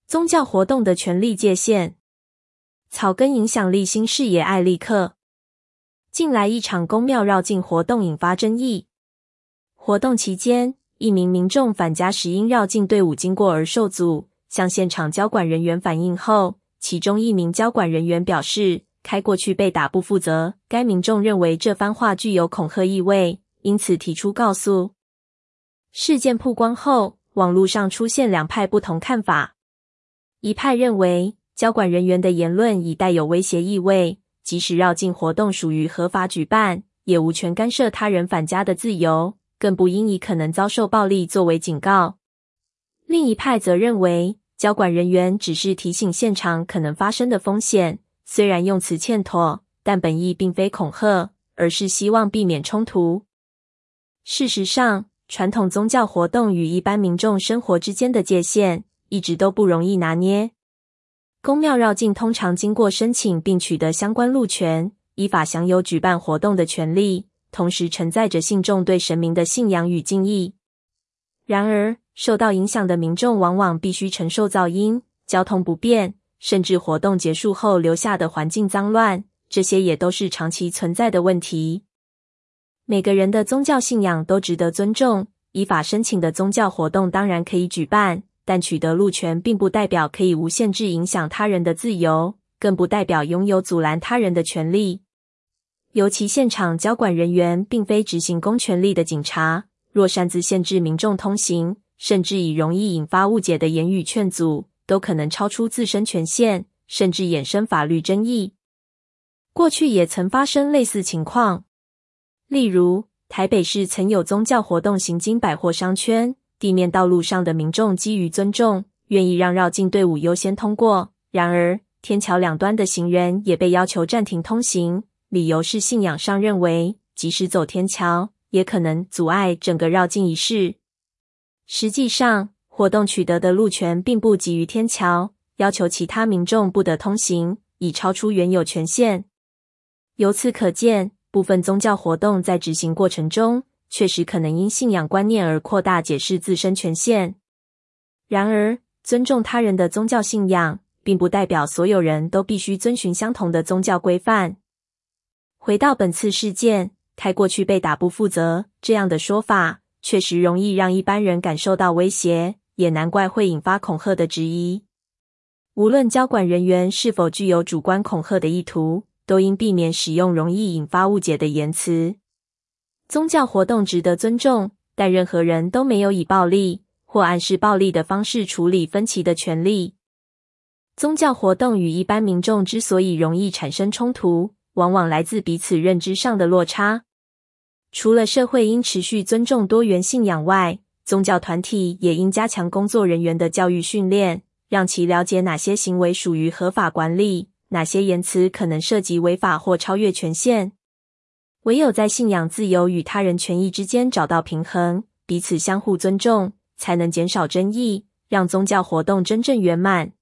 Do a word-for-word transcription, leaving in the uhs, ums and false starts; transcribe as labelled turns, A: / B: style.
A: 宗教活动的权力界限。草根影响力新视野艾利克。近来一场宫庙绕境活动引发争议。活动期间，一名民众返家时因绕境队伍经过而受阻，向现场交管人员反映后，其中一名交管人员表示，开过去被打不负责。该民众认为这番话具有恐吓意味，因此提出告诉。事件曝光后，网络上出现两派不同看法。一派认为，交管人员的言论已带有威胁意味，即使绕境活动属于合法举办，也无权干涉他人返家的自由，更不应以可能遭受暴力作为警告。另一派则认为，交管人员只是提醒现场可能发生的风险，虽然用词欠妥，但本意并非恐吓，而是希望避免冲突。事实上，传统宗教活动与一般民众生活之间的界限，一直都不容易拿捏。宫庙绕境通常经过申请并取得相关路权，依法享有举办活动的权利，同时承载着信众对神明的信仰与敬意。然而，受到影响的民众往往必须承受噪音、交通不便，甚至活动结束后留下的环境脏乱，这些也都是长期存在的问题。每个人的宗教信仰都值得尊重，依法申请的宗教活动当然可以举办，但取得路权并不代表可以无限制影响他人的自由，更不代表拥有阻拦他人的权利。尤其现场交管人员并非执行公权力的警察，若擅自限制民众通行，甚至以容易引发误解的言语劝阻，都可能超出自身权限，甚至衍生法律争议。过去也曾发生类似情况，例如台北市曾有宗教活动行经百货商圈，地面道路上的民众基于尊重，愿意让绕境队伍优先通过，然而天桥两端的行人也被要求暂停通行，理由是信仰上认为，即使走天桥，也可能阻碍整个绕境仪式。实际上，活动取得的路权并不基于天桥，要求其他民众不得通行，已超出原有权限。由此可见，部分宗教活动在执行过程中，确实可能因信仰观念而扩大解释自身权限。然而，尊重他人的宗教信仰，并不代表所有人都必须遵循相同的宗教规范。回到本次事件，开过去被打不负责，这样的说法，确实容易让一般人感受到威胁，也难怪会引发恐吓的质疑。无论交管人员是否具有主观恐吓的意图，都应避免使用容易引发误解的言辞。宗教活动值得尊重，但任何人都没有以暴力或暗示暴力的方式处理分歧的权利。宗教活动与一般民众之所以容易产生冲突，往往来自彼此认知上的落差。除了社会应持续尊重多元信仰外，宗教团体也应加强工作人员的教育训练，让其了解哪些行为属于合法管理，哪些言辞可能涉及违法或超越权限。唯有在信仰自由与他人权益之间找到平衡，彼此相互尊重，才能减少争议，让宗教活动真正圆满。